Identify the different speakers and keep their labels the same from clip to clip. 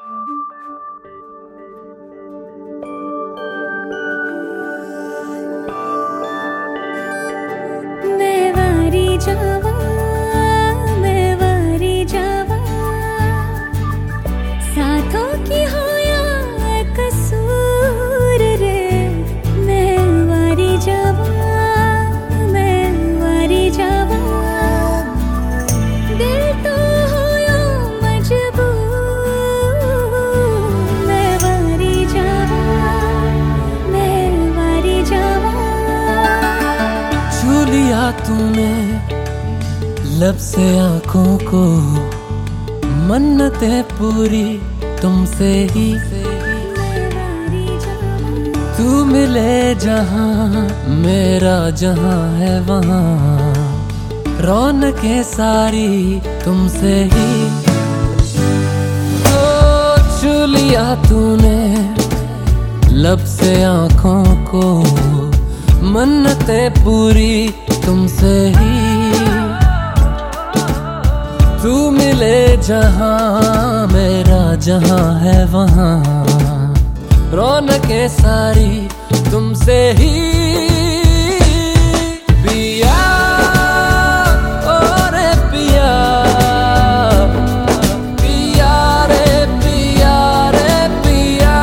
Speaker 1: तूने लब से आंखों को, मन्नतें पूरी तुमसे ही। तू मिले जहां मेरा जहां है वहां, रौनकें सारी तुमसे ही। ओ छू लिया तूने लब से आंखों को, मन्नतें पूरी तुमसे ही। तू मिले जहां मेरा जहां है वहां, रौनकें सारी तुमसे ही। पिया ओ रे पिया, पिया रे पिया रे पिया,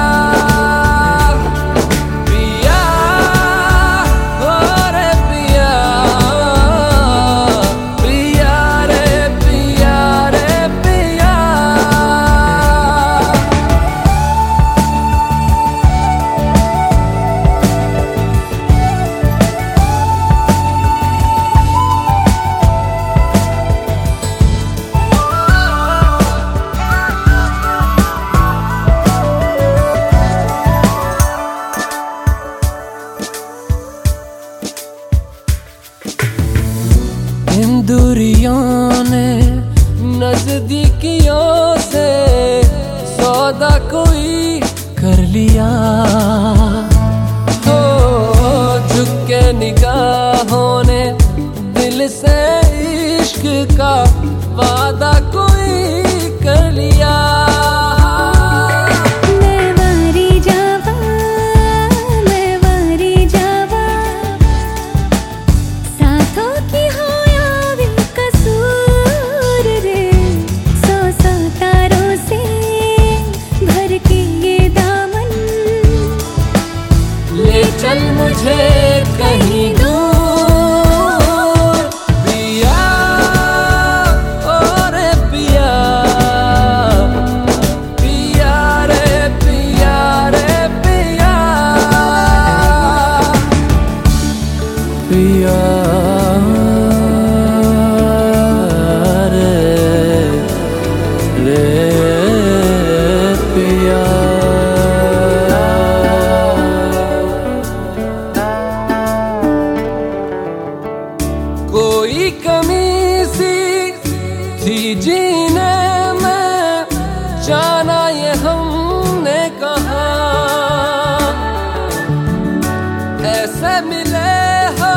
Speaker 1: पिया ओ रे पिया, पिया रे पिया रे पिया। इन दूरियों ने नजदीकियों से सौदा कोई कर लिया। हो झुक के निगाहों ने दिल से इश्क का वादा कोई कर लिया। चल मुझे कहीं दूर पिया, ओ रे पिया, पिया रे पिया रे पिया, पिया रे रे पिया। कोई कमी सी थी जीने में, जाना ये हमने कहा। ऐसे मिले हो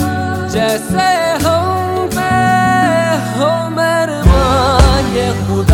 Speaker 1: जैसे हम पे हो मेहरबान ये खुदा।